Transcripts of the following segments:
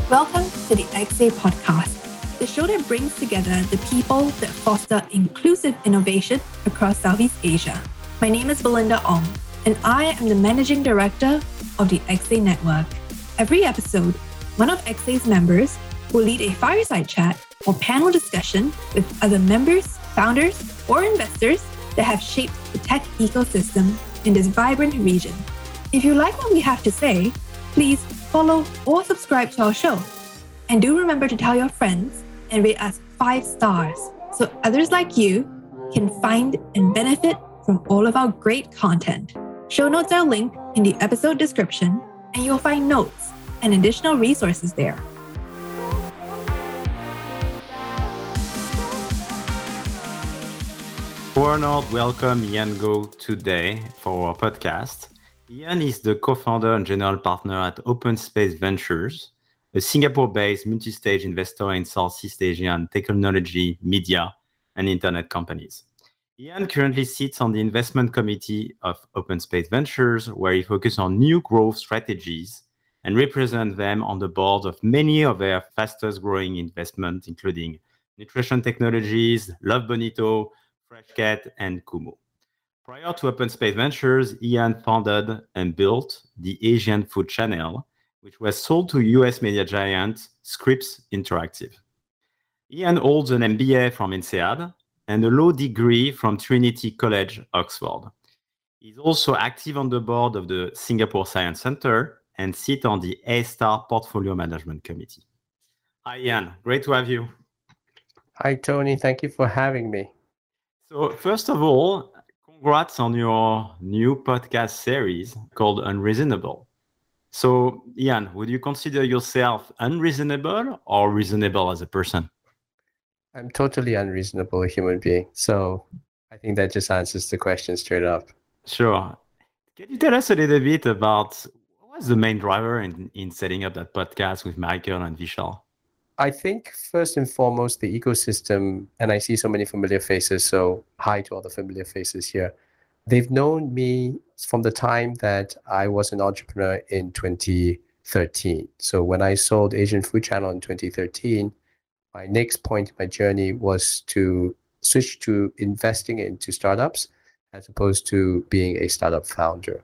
Welcome to the XA podcast, the show that brings together the people that foster inclusive innovation across Southeast Asia. My name is Belinda Ong, and I am the Managing Director of the XA Network. Every episode, one of XA's members will lead a fireside chat or panel discussion with other members, founders, or investors that have shaped the tech ecosystem in this vibrant region. If you like what we have to say, please follow or subscribe to our show. And do remember to tell your friends and rate us 5 stars so others like you can find and benefit from all of our great content. Show notes are linked in the episode description, and you'll find notes and additional resources there. Warnard, welcome Ian Goh today for our podcast. Ian is the co-founder and general partner at OpenSpace Ventures, a Singapore-based multi-stage investor in Southeast Asian technology, media, and internet companies. Ian currently sits on the investment committee of OpenSpace Ventures, where he focuses on new growth strategies and represents them on the board of many of their fastest-growing investments, including Nutrition Technologies, Love Bonito, Freshcat, and Kumu. Prior to OpenSpace Ventures, Ian founded and built the Asian Food Channel, which was sold to US media giant Scripps Interactive. Ian holds an MBA from INSEAD and a law degree from Trinity College, Oxford. He's also active on the board of the Singapore Science Centre and sits on the A-Star Portfolio Management Committee. Hi, Ian. Great to have you. Hi, Tony. Thank you for having me. So first of all, congrats on your new podcast series called Unreasonable. So Ian, would you consider yourself unreasonable or reasonable as a person? I'm totally unreasonable human being. So I think that just answers the question straight up. Sure. Can you tell us a little bit about what was the main driver in setting up that podcast with Michael and Vishal? I think first and foremost, the ecosystem, and I see so many familiar faces, so hi to all the familiar faces here. They've known me from the time that I was an entrepreneur in 2013. So when I sold Asian Food Channel in 2013, my next point in my journey was to switch to investing into startups as opposed to being a startup founder.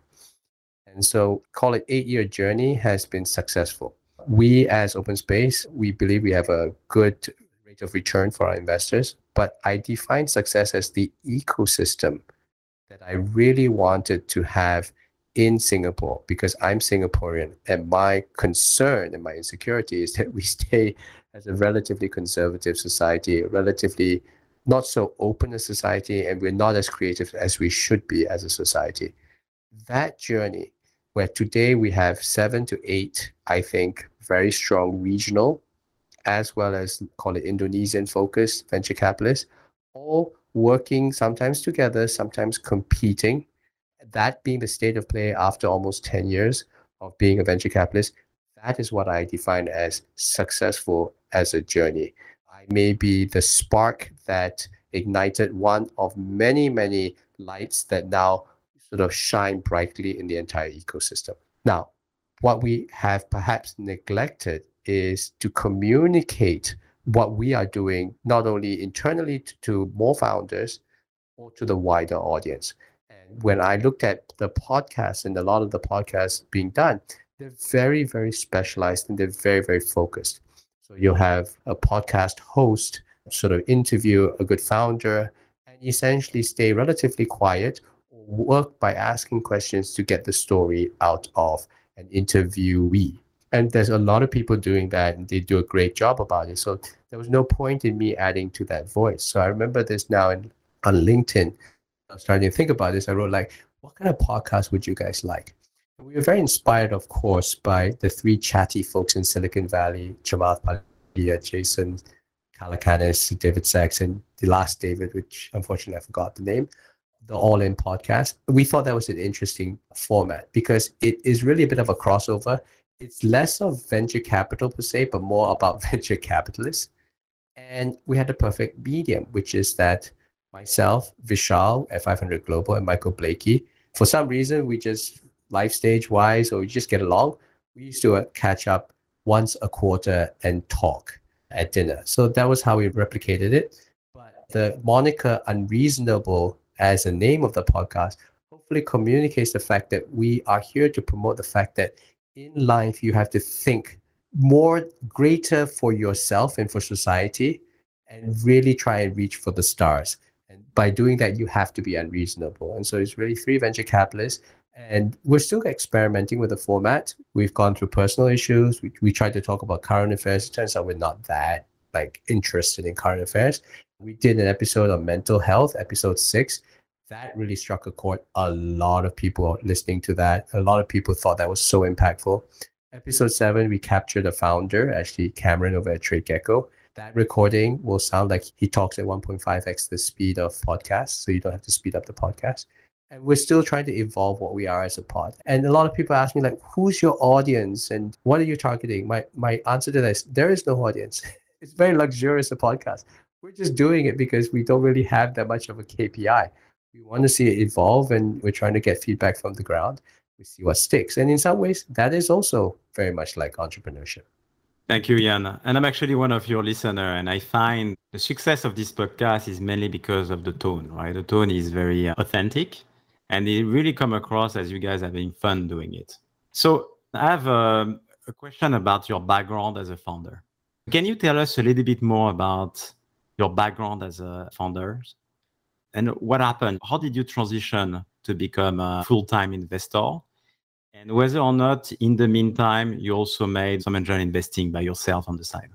And so call it 8-year journey has been successful. We as OpenSpace, we believe we have a good rate of return for our investors, but I define success as the ecosystem that I really wanted to have in Singapore because I'm Singaporean, and my concern and my insecurity is that we stay as a relatively conservative society, a relatively not so open a society, and we're not as creative as we should be as a society. That journey, where today we have 7 to 8, I think, very strong regional, as well as call it Indonesian-focused venture capitalists, all working sometimes together, sometimes competing. That being the state of play after almost 10 years of being a venture capitalist, that is what I define as successful as a journey. I may be the spark that ignited one of many, many lights that now sort of shine brightly in the entire ecosystem. Now, what we have perhaps neglected is to communicate what we are doing, not only internally to more founders or to the wider audience. And when I looked at the podcasts and a lot of the podcasts being done, they're very, very specialized and they're very, very focused. So you'll have a podcast host sort of interview a good founder and essentially stay relatively quiet, work by asking questions to get the story out of an interviewee. And there's a lot of people doing that and they do a great job about it. So there was no point in me adding to that voice. So I remember this now on LinkedIn. I was starting to think about this. I wrote what kind of podcast would you guys like? And we were very inspired, of course, by the 3 chatty folks in Silicon Valley, Jamal Palia, Jason Calacanis, David Sachs, and the last David, which unfortunately I forgot the name. The All In podcast. We thought that was an interesting format because it is really a bit of a crossover. It's less of venture capital per se, but more about venture capitalists. And we had the perfect medium, which is that myself, Vishal at 500 Global, and Michael Blakey, for some reason, we just life stage wise, or we just get along. We used to catch up once a quarter and talk at dinner. So that was how we replicated it. But the moniker Unreasonable as the name of the podcast hopefully communicates the fact that we are here to promote the fact that in life you have to think more greater for yourself and for society and really try and reach for the stars. And by doing that, you have to be unreasonable. And so it's really three venture capitalists. And we're still experimenting with the format. We've gone through personal issues. We tried to talk about current affairs. It turns out we're not that interested in current affairs. We did an episode on mental health, episode 6. That really struck a chord. A lot of people listening to that. A lot of people thought that was so impactful. Episode 7, we captured a founder, actually Cameron over at TradeGecko. That recording will sound like he talks at 1.5x the speed of podcasts, so you don't have to speed up the podcast. And we're still trying to evolve what we are as a pod. And a lot of people ask me, who's your audience and what are you targeting? My answer to that is, there is no audience. It's very luxurious, a podcast. We're just doing it because we don't really have that much of a KPI. We want to see it evolve, and we're trying to get feedback from the ground. We see what sticks. And in some ways, that is also very much like entrepreneurship. Thank you, Ian. And I'm actually one of your listeners, and I find the success of this podcast is mainly because of the tone, right? The tone is very authentic, and it really come across as you guys having fun doing it. So I have a question about your background as a founder. Can you tell us a little bit more about your background as a founder? And what happened? How did you transition to become a full-time investor? And whether or not, in the meantime, you also made some angel investing by yourself on the side?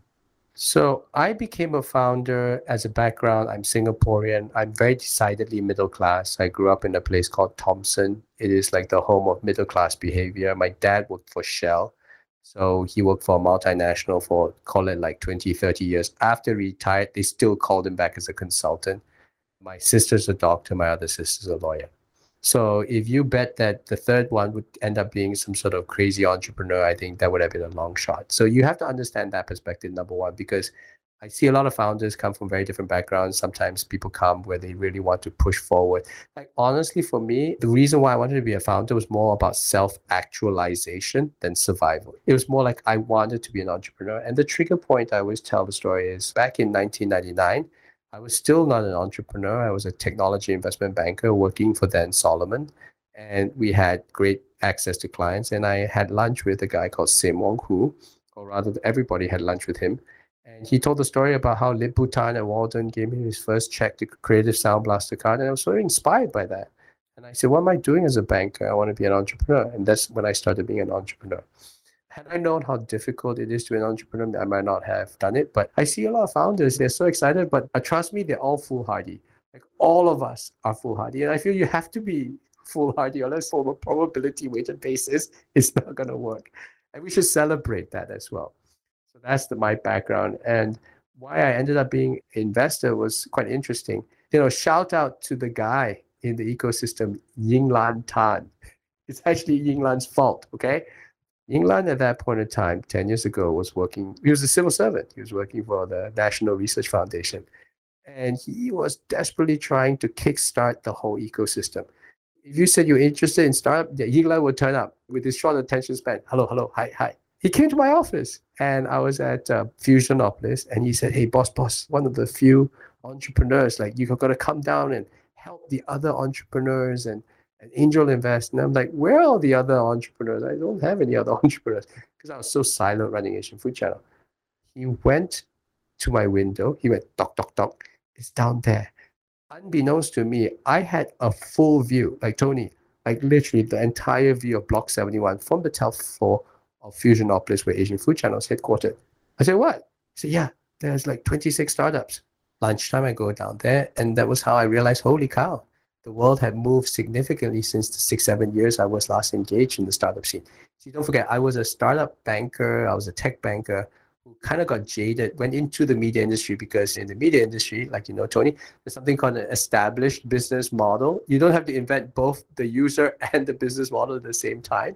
So I became a founder as a background. I'm Singaporean. I'm very decidedly middle class. I grew up in a place called Thomson. It is like the home of middle class behavior. My dad worked for Shell. So he worked for a multinational for, call it 20, 30 years. After he retired, they still called him back as a consultant. My sister's a doctor. My other sister's a lawyer. So if you bet that the third one would end up being some sort of crazy entrepreneur, I think that would have been a long shot. So you have to understand that perspective, number one, because I see a lot of founders come from very different backgrounds. Sometimes people come where they really want to push forward. Honestly, for me, the reason why I wanted to be a founder was more about self-actualization than survival. It was more like I wanted to be an entrepreneur. And the trigger point I always tell the story is back in 1999, I was still not an entrepreneur. I was a technology investment banker working for then Solomon. And we had great access to clients. And I had lunch with a guy called Sim Wong Hu, or rather everybody had lunch with him. And he told the story about how Lip Bhutan at Walden gave me his first check to Creative Sound Blaster card. And I was so inspired by that. And I said, what am I doing as a banker? I want to be an entrepreneur. And that's when I started being an entrepreneur. Had I known how difficult it is to be an entrepreneur, I might not have done it. But I see a lot of founders, they're so excited, but trust me, they're all foolhardy. All of us are foolhardy. And I feel you have to be foolhardy, or else from a probability weighted basis, it's not going to work. And we should celebrate that as well. So that's my background. And why I ended up being an investor was quite interesting. Shout out to the guy in the ecosystem, Yinglan Tan. It's actually Yinglan's fault, okay? Yinglan at that point in time, 10 years ago, he was a civil servant. He was working for the National Research Foundation. And he was desperately trying to kickstart the whole ecosystem. If you said you're interested in startup, Yinglan would turn up with his short attention span. Hello, hi. He came to my office and I was at Fusionopolis and he said, hey, boss, one of the few entrepreneurs, you've got to come down and help the other entrepreneurs and angel invest. And I'm like, where are the other entrepreneurs? I don't have any other entrepreneurs because I was so silent running Asian Food Channel. He went to my window. He went, tock. It's down there. Unbeknownst to me, I had a full view, like Tony, literally the entire view of Block 71 from the 12th floor of Fusionopolis, where Asian Food Channel is headquartered. I said, what? He said, yeah, there's 26 startups. Lunchtime, I go down there. And that was how I realized, holy cow. The world had moved significantly since the 6-7 years I was last engaged in the startup scene. See, don't forget, I was a startup banker. I was a tech banker who kind of got jaded, went into the media industry because in the media industry, Tony, there's something called an established business model. You don't have to invent both the user and the business model at the same time.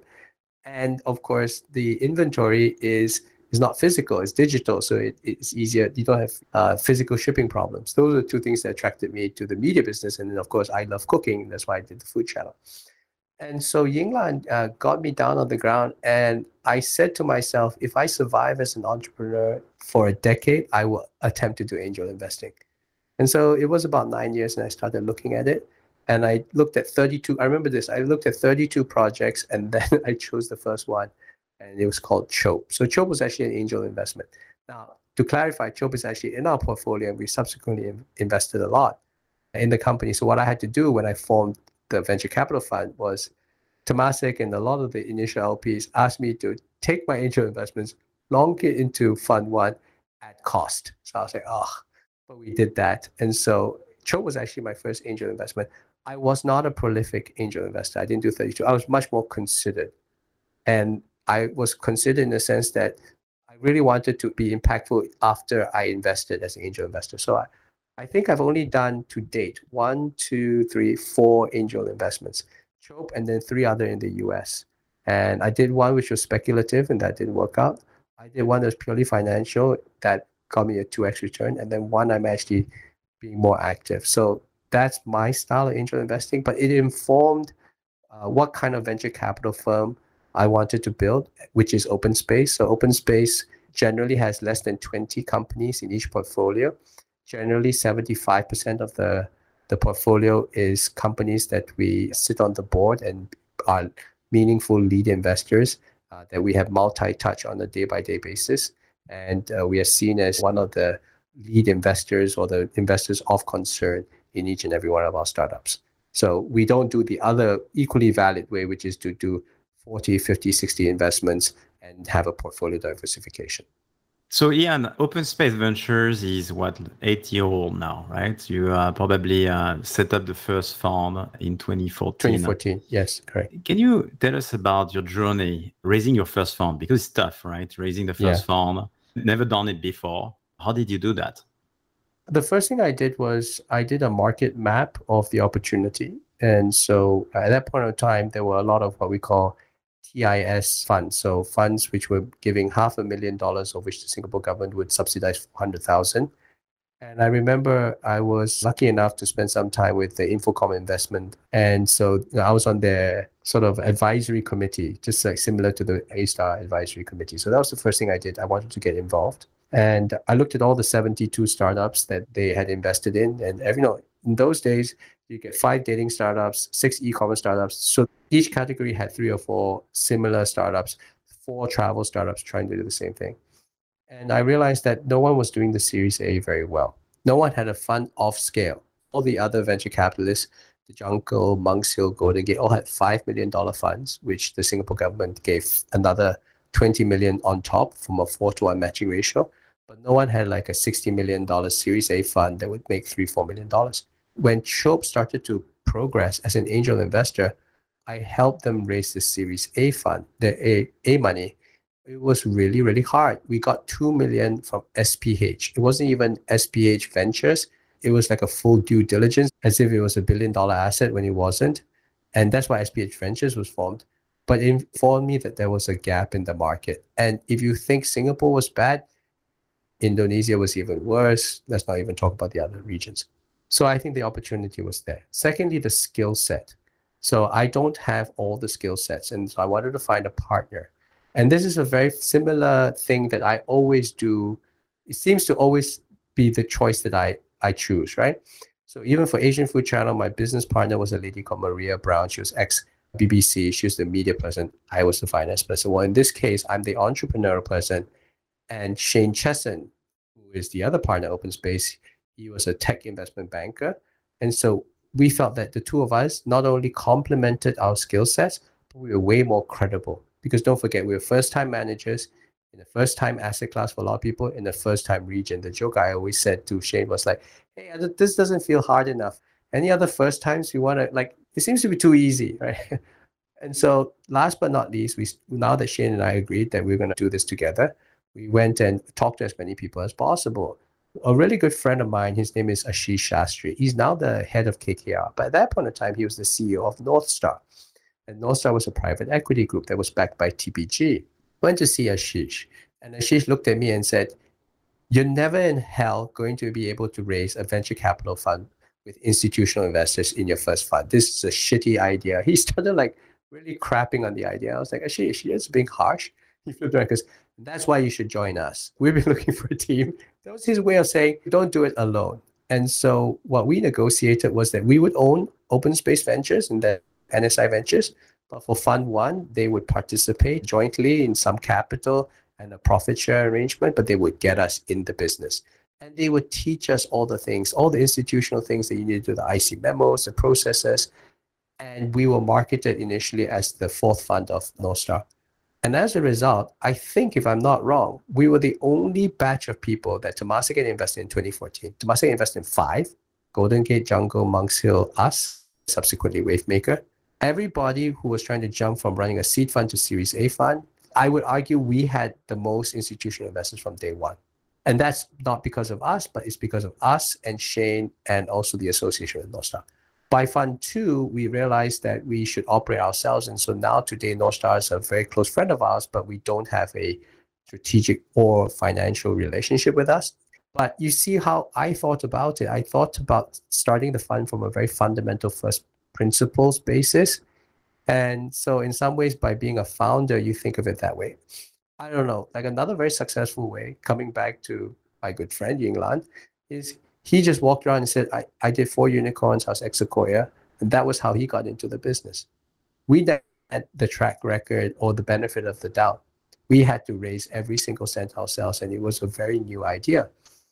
And of course, the inventory is not physical, it's digital. So it's easier. You don't have physical shipping problems. Those are two things that attracted me to the media business. And then, of course, I love cooking. That's why I did the Food Channel. And so Yinglan got me down on the ground, and I said to myself, if I survive as an entrepreneur for a decade, I will attempt to do angel investing. And so it was about 9 years, and I started looking at it. And I looked at 32, I remember this, I looked at 32 projects, and then I chose the first one, and it was called Chope. So Chope was actually an angel investment. Now, to clarify, Chope is actually in our portfolio, and we subsequently invested a lot in the company. So what I had to do when I formed the venture capital fund was Temasek and a lot of the initial LPs asked me to take my angel investments, long it into fund one at cost. So I was like, oh, but we did that. And so Chope was actually my first angel investment. I was not a prolific angel investor. I didn't do 32. I was much more considered. And I was considered in the sense that I really wanted to be impactful after I invested as an angel investor. So I think I've only done to date 1, 2, 3, 4 angel investments, Chope, and then 3 other in the US. And I did one which was speculative, and that didn't work out. I did one that was purely financial that got me a 2x return, and then one I'm actually being more active. So that's my style of angel investing, but it informed what kind of venture capital firm I wanted to build, which is OpenSpace. So OpenSpace generally has less than 20 companies in each portfolio. Generally, 75% of the portfolio is companies that we sit on the board and are meaningful lead investors that we have multi-touch on a day-by-day basis. And we are seen as one of the lead investors or the investors of concern in each and every one of our startups. So we don't do the other equally valid way, which is to do 40, 50, 60 investments and have a portfolio diversification. So Ian, OpenSpace Ventures is what, 8-year-old now, right? You probably set up the first fund in 2014. 2014, yes, correct. Can you tell us about your journey raising your first fund? Because it's tough, right? Raising the first fund, never done it before. How did you do that? The first thing I did was I did a market map of the opportunity. And so at that point in time, there were a lot of what we call TIS funds, so funds which were giving $500,000, of which the Singapore government would subsidize 400,000. And I remember I was lucky enough to spend some time with the Infocom Investment. And so I was on their sort of advisory committee, just like similar to the A-Star advisory committee. So that was the first thing I did. I wanted to get involved. And I looked at all the 72 startups that they had invested in. And in those days, you get 5 dating startups, 6 e-commerce startups. So each category had 3 or 4 similar startups, 4 travel startups trying to do the same thing. And I realized that no one was doing the Series A very well. No one had a fund of scale. All the other venture capitalists, the Jungle, Monks Hill, Golden Gate, all had $5 million funds, which the Singapore government gave another 20 million on top from a 4-to-1 matching ratio. But no one had like a $60 million Series A fund that would make $3-4 million. When Chope started to progress as an angel investor, I helped them raise the Series A fund, the A money. It was really, really hard. We got 2 million from SPH. It wasn't even SPH Ventures. It was like a full due diligence, as if it was $1 billion asset when it wasn't. And that's why SPH Ventures was formed. But it informed me that there was a gap in the market. And if you think Singapore was bad, Indonesia was even worse. Let's not even talk about the other regions. So I think the opportunity was there. Secondly, the skill set. So I don't have all the skill sets. And so I wanted to find a partner. And this is a very similar thing that I always do. It seems to always be the choice that I choose, right? So even for Asian Food Channel, my business partner was a lady called Maria Brown. She was ex-BBC. She was the media person. I was the finance person. Well, in this case, I'm the entrepreneurial person. And Shane Chesson, who is the other partner at OpenSpace, he was a tech investment banker. And so we felt that the two of us not only complemented our skill sets, but we were way more credible. Because don't forget, we were first-time managers in the first-time asset class for a lot of people in the first-time region. The joke I always said to Shane was like, hey, this doesn't feel hard enough. Any other first times you want to, like, it seems to be too easy, right? And so last but not least, now that Shane and I agreed that we we're going to do this together, we went and talked to as many people as possible. A really good friend of mine, his name is Ashish Shastri. He's now the head of KKR. But at that point in time, he was the CEO of Northstar. And Northstar was a private equity group that was backed by TPG. Went to see Ashish. And Ashish looked at me and said, you're never in hell going to be able to raise a venture capital fund with institutional investors in your first fund. This is a shitty idea. He started like really crapping on the idea. I was like, actually, she is being harsh. He flipped around because that's why you should join us. We've been looking for a team. That was his way of saying, don't do it alone. And so what we negotiated was that we would own Open Space Ventures and then NSI Ventures. But for Fund 1, they would participate jointly in some capital and a profit share arrangement, but they would get us in the business. And they would teach us all the things, all the institutional things that you need to do, the IC memos, the processes. And we were marketed initially as the fourth fund of North Star. And as a result, I think, if I'm not wrong, we were the only batch of people that Temasek invested in 2014. Temasek invested in 5, Golden Gate, Jungle, Monks Hill, us, subsequently Wavemaker. Everybody who was trying to jump from running a seed fund to Series A fund, I would argue we had the most institutional investors from day one. And that's not because of us, but it's because of us and Shane and also the association with North Star. By Fund 2, we realized that we should operate ourselves. And so now today, North Star is a very close friend of ours, but we don't have a strategic or financial relationship with us. But you see how I thought about it. I thought about starting the fund from a very fundamental first principles basis. And so in some ways, by being a founder, you think of it that way. I don't know, like another very successful way, coming back to my good friend Ying Lan, is he just walked around and said, I did 4 unicorns, I was ex-Sequoia, and that was how he got into the business. We didn't have the track record or the benefit of the doubt. We had to raise every single cent ourselves, and it was a very new idea.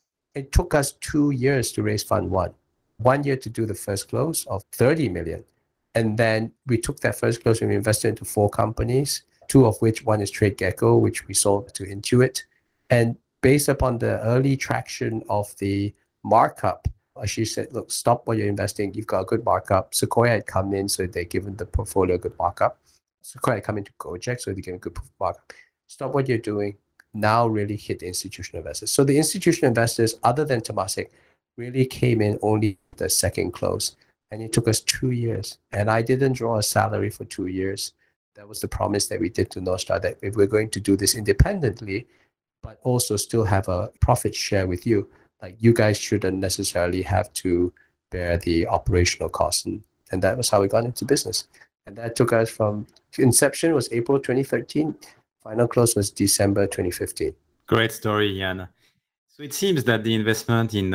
It took us 2 years to raise Fund 1. 1 year to do the first close of 30 million. And then we took that first close and we invested into 4 companies, 2 of which one is TradeGecko, which we sold to Intuit. And based upon the early traction of the markup, she said, look, stop what you're investing. You've got a good markup. Sequoia had come in, so they'd given the portfolio a good markup. Sequoia had come into Gojek, so they gave a good markup. Stop what you're doing. Now really hit the institutional investors. So the institutional investors, other than Temasek, really came in only the second close. And it took us 2 years. And I didn't draw a salary for 2 years. That was the promise that we did to North Star, that if we're going to do this independently, but also still have a profit share with you, like you guys shouldn't necessarily have to bear the operational costs. And that was how we got into business. And that took us from inception was April 2013. Final close was December 2015. Great story, Ian. So it seems that the investment in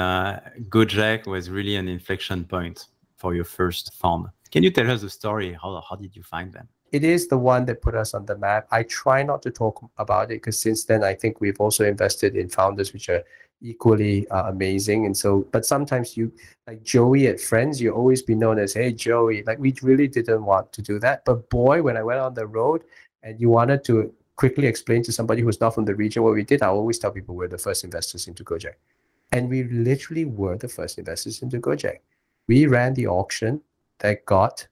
Gojek was really an inflection point for your first fund. Can you tell us the story? How did you find them? It is the one that put us on the map. I try not to talk about it because since then, I think we've also invested in founders which are equally amazing. And so, but sometimes you, like Joey at Friends, you always be known as, hey, Joey. Like we really didn't want to do that. But boy, when I went on the road and you wanted to quickly explain to somebody who's not from the region what we did, I always tell people we're the first investors into Gojek. And we literally were the first investors into Gojek. We ran the auction that got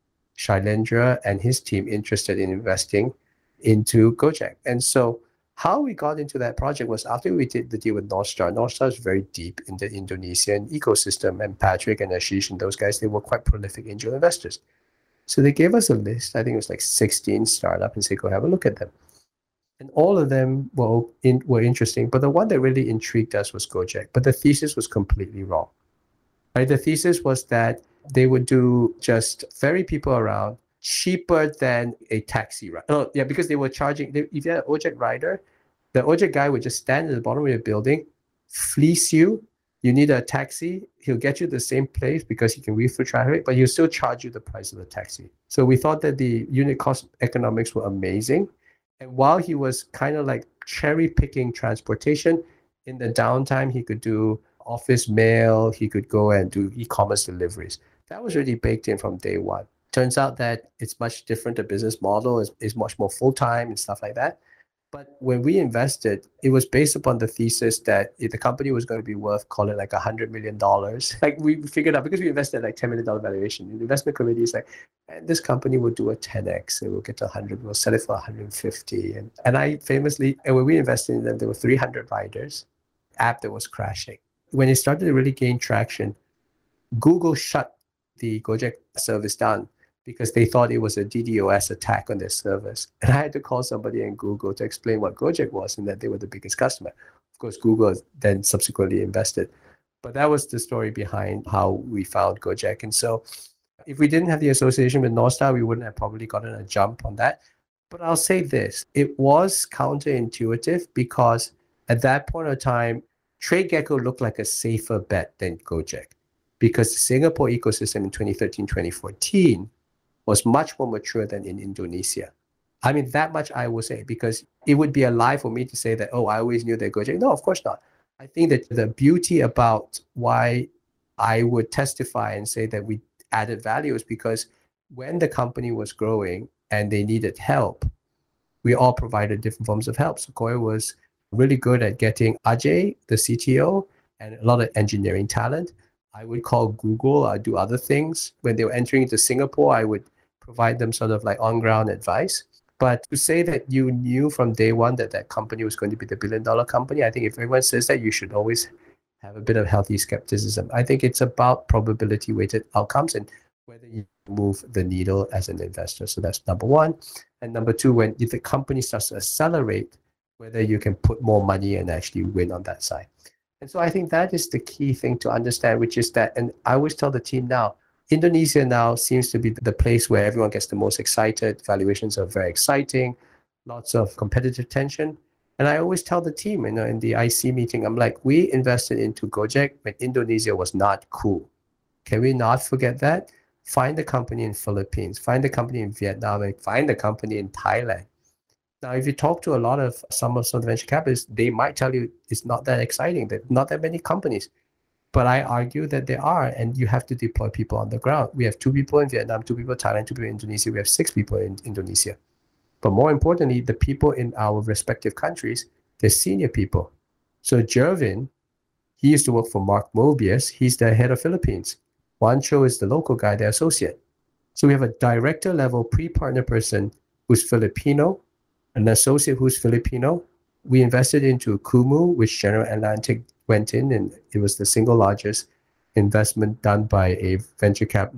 Shailendra and his team interested in investing into Gojek. And so how we got into that project was after we did the deal with North Star. North Star is very deep in the Indonesian ecosystem, and Patrick and Ashish and those guys, they were quite prolific angel investors. So they gave us a list, I think it was like 16 startups, and said, go have a look at them. And all of them were interesting, but the one that really intrigued us was Gojek. But the thesis was completely wrong. Right? The thesis was that they would do just ferry people around cheaper than a taxi ride. Oh, yeah, because they were charging. If you had an Ojek rider, the Ojek guy would just stand at the bottom of your building, fleece you. You need a taxi, he'll get you the same place because he can weave through traffic, but he'll still charge you the price of the taxi. So we thought that the unit cost economics were amazing. And while he was kind of like cherry picking transportation, in the downtime, he could do office mail, he could go and do e-commerce deliveries. That was really baked in from day one. Turns out that it's much different. The business model is much more full-time and stuff like that. But when we invested, it was based upon the thesis that if the company was going to be worth, call it like $100 million. Like we figured out, because we invested like $10 million valuation, the investment committee is like, and this company will do a 10x. It will get to 100. We'll sell it for 150. And I famously, and when we invested in them, there were 300 riders. App that was crashing. When it started to really gain traction, Google shut the Gojek service down because they thought it was a DDoS attack on their service. And I had to call somebody in Google to explain what Gojek was and that they were the biggest customer. Of course, Google then subsequently invested. But that was the story behind how we found Gojek. And so If we didn't have the association with North Star, we wouldn't have probably gotten a jump on that. But I'll say this, it was counterintuitive because at that point of time, TradeGecko looked like a safer bet than Gojek because the Singapore ecosystem in 2013, 2014 was much more mature than in Indonesia. I mean, that much I will say, because it would be a lie for me to say that, oh, I always knew that Gojek. No, of course not. I think that the beauty about why I would testify and say that we added value is because when the company was growing and they needed help, we all provided different forms of help. Sequoia was really good at getting Ajay, the CTO, and a lot of engineering talent. I would call Google, I'd do other things. When they were entering into Singapore, I would provide them sort of like on-ground advice. But to say that you knew from day one that that company was going to be the billion-dollar company, I think if everyone says that, you should always have a bit of healthy skepticism. I think it's about probability-weighted outcomes and whether you move the needle as an investor. So that's number one. And number two, if the company starts to accelerate, whether you can put more money and actually win on that side. And so I think that is the key thing to understand, which is that, and I always tell the team now, Indonesia now seems to be the place where everyone gets the most excited. Valuations are very exciting, lots of competitive tension. And I always tell the team, in the IC meeting, I'm like, we invested into Gojek when Indonesia was not cool. Can we not forget that? Find the company in Philippines, find the company in Vietnam, and find the company in Thailand. Now, if you talk to a lot of some of the venture capitalists, they might tell you it's not that exciting, that not that many companies. But I argue that there are, and you have to deploy people on the ground. We have 2 people in Vietnam, 2 people in Thailand, 2 people in Indonesia. We have 6 people in Indonesia. But more importantly, the people in our respective countries, they're senior people. So Jervin, he used to work for Mark Mobius. He's the head of Philippines. Juan Cho is the local guy, the associate. So we have a director level pre-partner person who's Filipino, an associate who's Filipino. We invested into Kumu, which General Atlantic went in, and it was the single largest investment done by a venture cap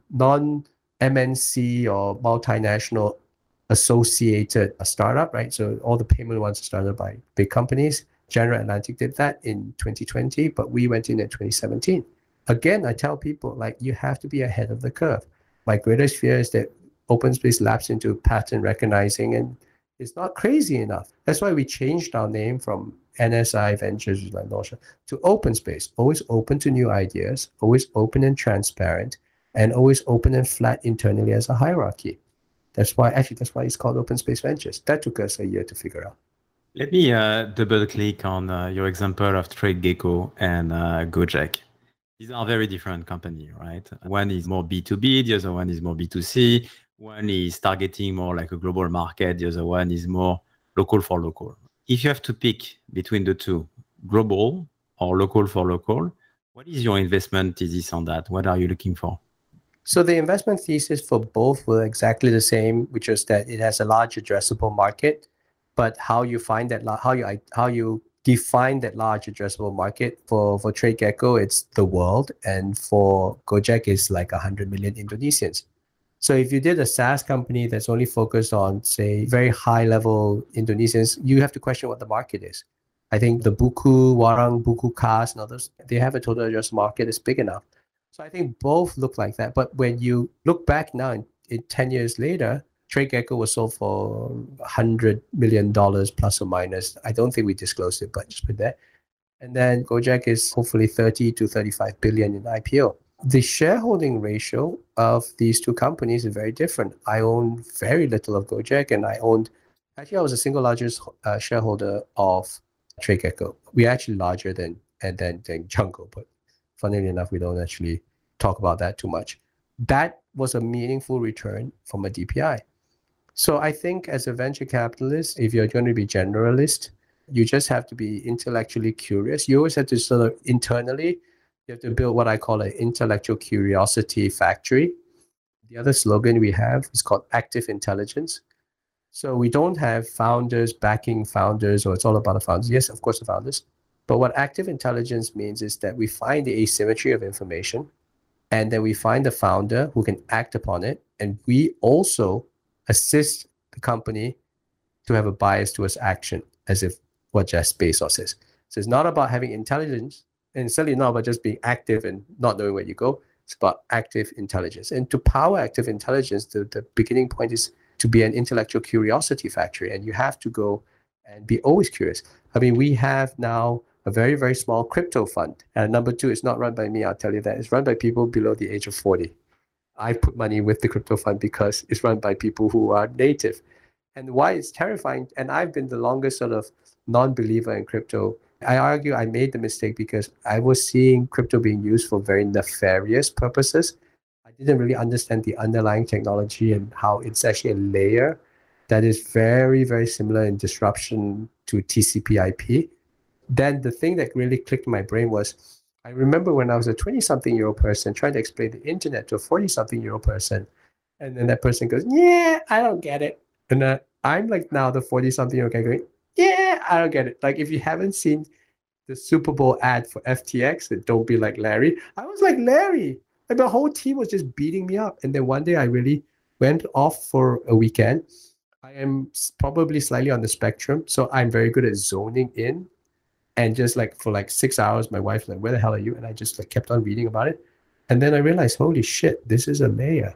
non-MNC or multinational associated startup, right? So all the payment ones are started by big companies. General Atlantic did that in 2020, but we went in 2017. Again, I tell people, like, you have to be ahead of the curve. My greatest fear is that OpenSpace lapses into pattern recognizing, and it's not crazy enough. That's why we changed our name from NSI Ventures to OpenSpace. Always open to new ideas, always open and transparent, and always open and flat internally as a hierarchy. That's why it's called OpenSpace Ventures. That took us a year to figure out. Let me double click on your example of TradeGecko and Gojek. These are very different companies, right? One is more B2B, the other one is more B2C. One is targeting more like a global market, the other one is more local for local. If you have to pick between the two, global or local for local, what is your investment thesis on that? What are you looking for? So the investment thesis for both were exactly the same, which is that it has a large addressable market, but how you find that, how you define that large addressable market. For TradeGecko, it's the world, and for Gojek, it's like 100 million Indonesians. So if you did a SaaS company that's only focused on, say, very high-level Indonesians, you have to question what the market is. I think the Buku, Warung, Buku Kas, and others, they have a total addressable market that's big enough. So I think both look like that. But when you look back now, in 10 years later, TradeGecko was sold for $100 million plus or minus. I don't think we disclosed it, but just put that. And then Gojek is hopefully 30 to 35 billion in IPO. The shareholding ratio of these two companies is very different. I own very little of Gojek, and I was the single largest shareholder of TradeGecko. We're actually larger than Jungle, but funnily enough, we don't actually talk about that too much. That was a meaningful return from a DPI. So I think as a venture capitalist, if you're going to be generalist, you just have to be intellectually curious. You always have to sort of internally, you have to build what I call an intellectual curiosity factory. The other slogan we have is called active intelligence. So we don't have founders backing founders, or it's all about the founders. Yes, of course, the founders. But what active intelligence means is that we find the asymmetry of information, and then we find the founder who can act upon it. And we also assist the company to have a bias towards action, as if what Jeff Bezos says. So it's not about having intelligence, and certainly not about just being active and not knowing where you go. It's about active intelligence. And to power active intelligence, the beginning point is to be an intellectual curiosity factory. And you have to go and be always curious. I mean, we have now a very, very small crypto fund. And number two, it's not run by me, I'll tell you that. It's run by people below the age of 40. I put money with the crypto fund because it's run by people who are native. And why it's terrifying, and I've been the longest sort of non-believer in crypto. I argue I made the mistake because I was seeing crypto being used for very nefarious purposes. I didn't really understand the underlying technology and how it's actually a layer that is very, very similar in disruption to TCP/IP. Then the thing that really clicked in my brain was, I remember when I was a 20-something-year-old person trying to explain the internet to a 40-something-year-old person, and then that person goes, yeah, I don't get it. And I'm like now the 40-something-year-old guy going, yeah, I don't get it. Like if you haven't seen the Super Bowl ad for FTX, that Don't Be Like Larry, I was like Larry. Like the whole team was just beating me up. And then one day I really went off for a weekend. I am probably slightly on the spectrum, so I'm very good at zoning in. And just like for like 6 hours, my wife's like, where the hell are you? And I just like kept on reading about it. And then I realized, holy shit, this is a layer.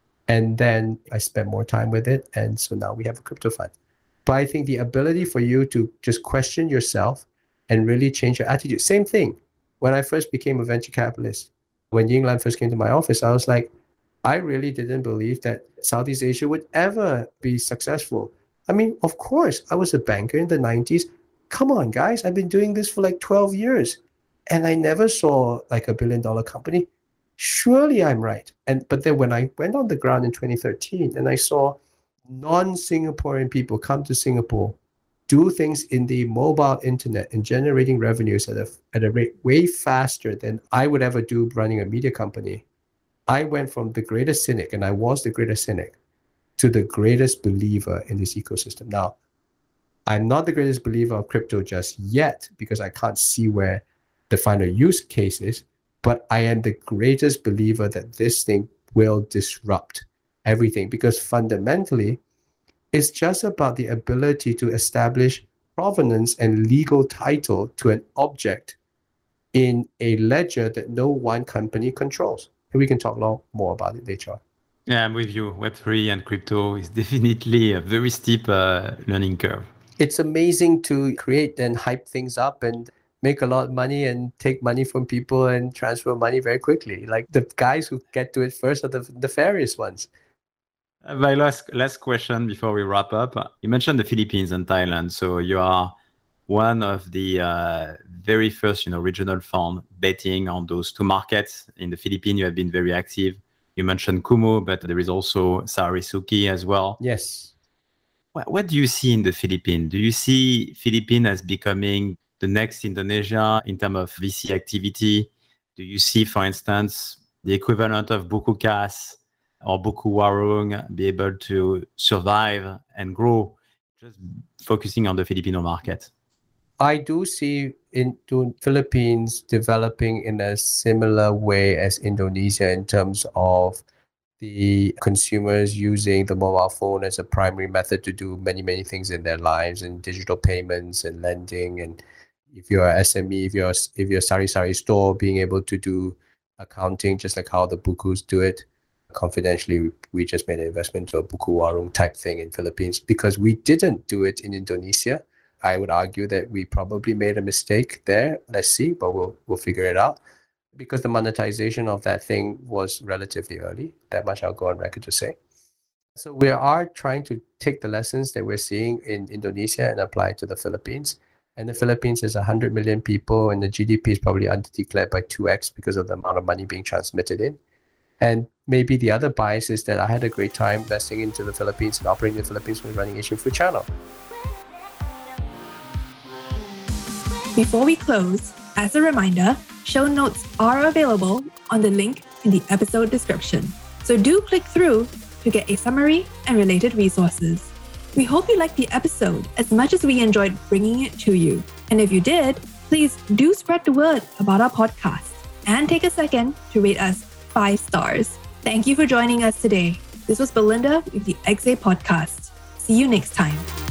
And then I spent more time with it. And so now we have a crypto fund. But I think the ability for you to just question yourself and really change your attitude. Same thing. When I first became a venture capitalist, when Yinglan first came to my office, I was like, I really didn't believe that Southeast Asia would ever be successful. I mean, of course, I was a banker in the 90s. Come on, guys, I've been doing this for like 12 years. And I never saw like $1 billion company. Surely I'm right. But then when I went on the ground in 2013 and I saw non-Singaporean people come to Singapore, do things in the mobile internet and generating revenues at a rate way faster than I would ever do running a media company, I went from the greatest cynic, and I was the greatest cynic, to the greatest believer in this ecosystem. Now, I'm not the greatest believer of crypto just yet because I can't see where the final use case is, but I am the greatest believer that this thing will disrupt everything, because fundamentally, it's just about the ability to establish provenance and legal title to an object in a ledger that no one company controls. And we can talk a lot more about it later on. Yeah, I'm with you. Web3 and crypto is definitely a very steep learning curve. It's amazing to create and hype things up and make a lot of money and take money from people and transfer money very quickly. Like the guys who get to it first are the nefarious ones. My last question before we wrap up. You mentioned the Philippines and Thailand. So you are one of the very first, regional fund betting on those two markets. In the Philippines, you have been very active. You mentioned Kumu, but there is also Sarisuki as well. Yes. What do you see in the Philippines? Do you see Philippines as becoming the next Indonesia in terms of VC activity? Do you see, for instance, the equivalent of Buku-Kas or Buku Warung be able to survive and grow, just focusing on the Filipino market? I do see into Philippines developing in a similar way as Indonesia in terms of the consumers using the mobile phone as a primary method to do many, many things in their lives, and digital payments and lending. And if you're a SME, if you're Sari store, being able to do accounting just like how the Bukus do it. Confidentially, we just made an investment to a Buku Warung type thing in Philippines because we didn't do it in Indonesia. I would argue that we probably made a mistake there. Let's see, but we'll figure it out. Because the monetization of that thing was relatively early. That much I'll go on record to say. So we are trying to take the lessons that we're seeing in Indonesia and apply it to the Philippines. And the Philippines is 100 million people, and the GDP is probably underdeclared by 2x because of the amount of money being transmitted in. And maybe the other bias is that I had a great time investing into the Philippines and operating in the Philippines when running Asian Food Channel. Before we close, as a reminder, show notes are available on the link in the episode description. So do click through to get a summary and related resources. We hope you liked the episode as much as we enjoyed bringing it to you. And if you did, please do spread the word about our podcast and take a second to rate us 5 stars. Thank you for joining us today. This was Belinda with the XA Podcast. See you next time.